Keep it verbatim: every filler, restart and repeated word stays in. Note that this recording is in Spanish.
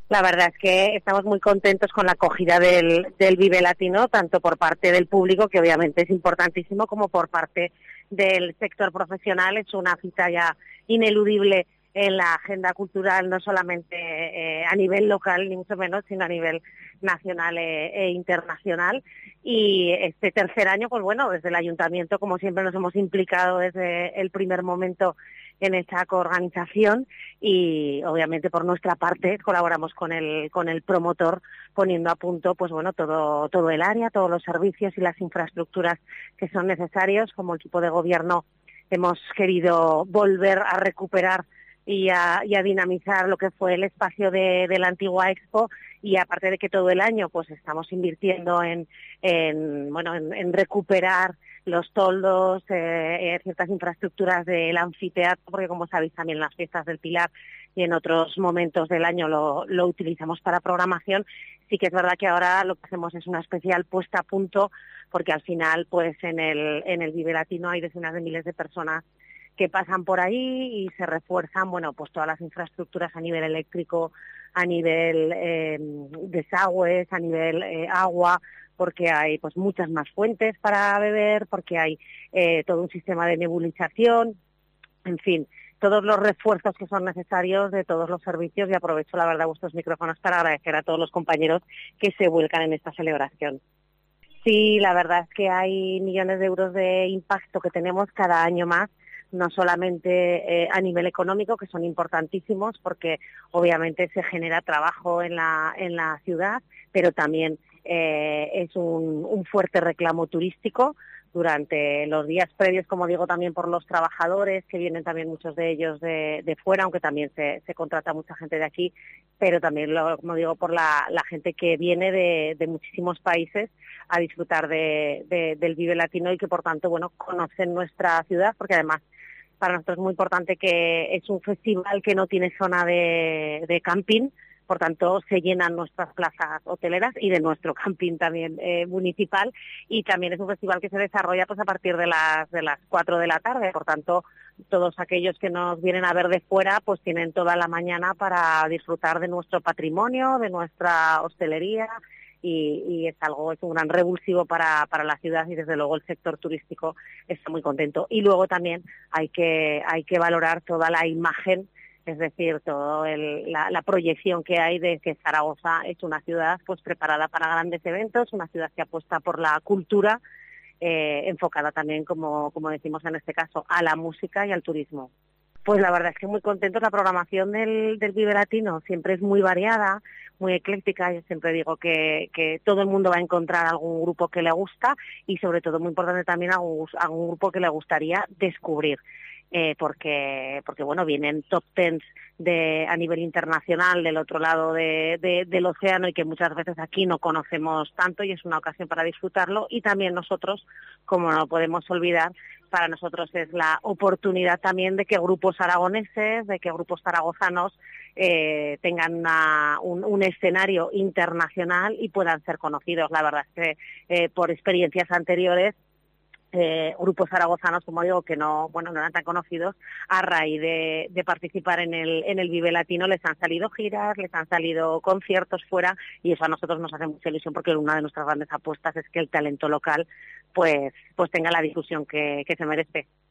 La verdad es que estamos muy contentos con la acogida del, del Vive Latino, tanto por parte del público, que obviamente es importantísimo, como por parte del sector profesional. Es una cita ya ineludible en la agenda cultural, no solamente eh, a nivel local, ni mucho menos, sino a nivel nacional e, e internacional. Y este tercer año, pues bueno, desde el Ayuntamiento, como siempre, nos hemos implicado desde el primer momento en esta coorganización y obviamente por nuestra parte colaboramos con el con el promotor poniendo a punto pues bueno todo todo el área, todos los servicios y las infraestructuras que son necesarios. Como equipo de gobierno hemos querido volver a recuperar y a, y a dinamizar lo que fue el espacio de, de la antigua Expo, y aparte de que todo el año pues estamos invirtiendo en, en bueno en, en recuperar los toldos, eh, ciertas infraestructuras del anfiteatro, porque como sabéis también en las fiestas del Pilar y en otros momentos del año lo, lo utilizamos para programación. Sí que es verdad que ahora lo que hacemos es una especial puesta a punto, porque al final pues en el, en el Vive Latino hay decenas de miles de personas que pasan por ahí y se refuerzan, bueno, pues todas las infraestructuras a nivel eléctrico, a nivel eh, desagües, a nivel eh, agua, porque hay pues muchas más fuentes para beber, porque hay eh, todo un sistema de nebulización, en fin, todos los refuerzos que son necesarios de todos los servicios, y aprovecho la verdad vuestros micrófonos para agradecer a todos los compañeros que se vuelcan en esta celebración. Sí, la verdad es que hay millones de euros de impacto que tenemos cada año más, no solamente eh, a nivel económico, que son importantísimos porque obviamente se genera trabajo en la, en la ciudad, pero también eh, es un, un fuerte reclamo turístico durante los días previos, como digo, también por los trabajadores, que vienen también muchos de ellos de, de fuera, aunque también se, se contrata mucha gente de aquí, pero también, lo, como digo, por la, la gente que viene de, de muchísimos países a disfrutar de, de, del Vive Latino y que, por tanto, bueno, conocen nuestra ciudad, porque además para nosotros es muy importante que es un festival que no tiene zona de, de camping, por tanto se llenan nuestras plazas hoteleras y de nuestro camping también eh, municipal, y también es un festival que se desarrolla pues a partir de las de las cuatro de la tarde, por tanto todos aquellos que nos vienen a ver de fuera pues tienen toda la mañana para disfrutar de nuestro patrimonio, de nuestra hostelería. Y, y es algo, es un gran revulsivo para, para la ciudad, y desde luego el sector turístico está muy contento. Y luego también hay que, hay que valorar toda la imagen, es decir, toda la, la proyección que hay de que Zaragoza es una ciudad pues preparada para grandes eventos, una ciudad que apuesta por la cultura, eh, enfocada también, como, como decimos en este caso, a la música y al turismo. Pues la verdad es que muy contentos. La programación del, del Vive Latino siempre es muy variada, muy ecléctica. Yo siempre digo que, que todo el mundo va a encontrar algún grupo que le gusta, y sobre todo, muy importante también, algún, algún grupo que le gustaría descubrir. Eh, porque porque bueno, vienen top tens de a nivel internacional del otro lado de, de, del océano, y que muchas veces aquí no conocemos tanto, y es una ocasión para disfrutarlo. Y también nosotros, como no podemos olvidar, para nosotros es la oportunidad también de que grupos aragoneses, de que grupos zaragozanos eh, tengan una, un, un escenario internacional y puedan ser conocidos. La verdad es que eh, por experiencias anteriores, Eh, grupos zaragozanos, como digo, que no bueno no eran tan conocidos, a raíz de, de participar en el en el Vive Latino les han salido giras, les han salido conciertos fuera, y eso a nosotros nos hace mucha ilusión, porque una de nuestras grandes apuestas es que el talento local pues pues tenga la difusión que, que se merece.